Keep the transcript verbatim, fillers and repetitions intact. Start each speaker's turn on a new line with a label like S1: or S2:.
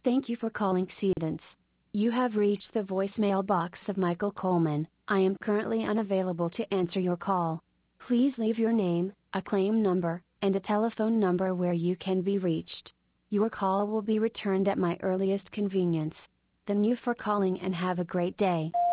S1: Thank you for calling Cedence. You have reached the voicemail box of Michael Coleman. I am currently unavailable to answer your call. Please leave your name, a claim number, and a telephone number where you can be reached. Your call will be returned at my earliest convenience. Thank you for calling and have a great day.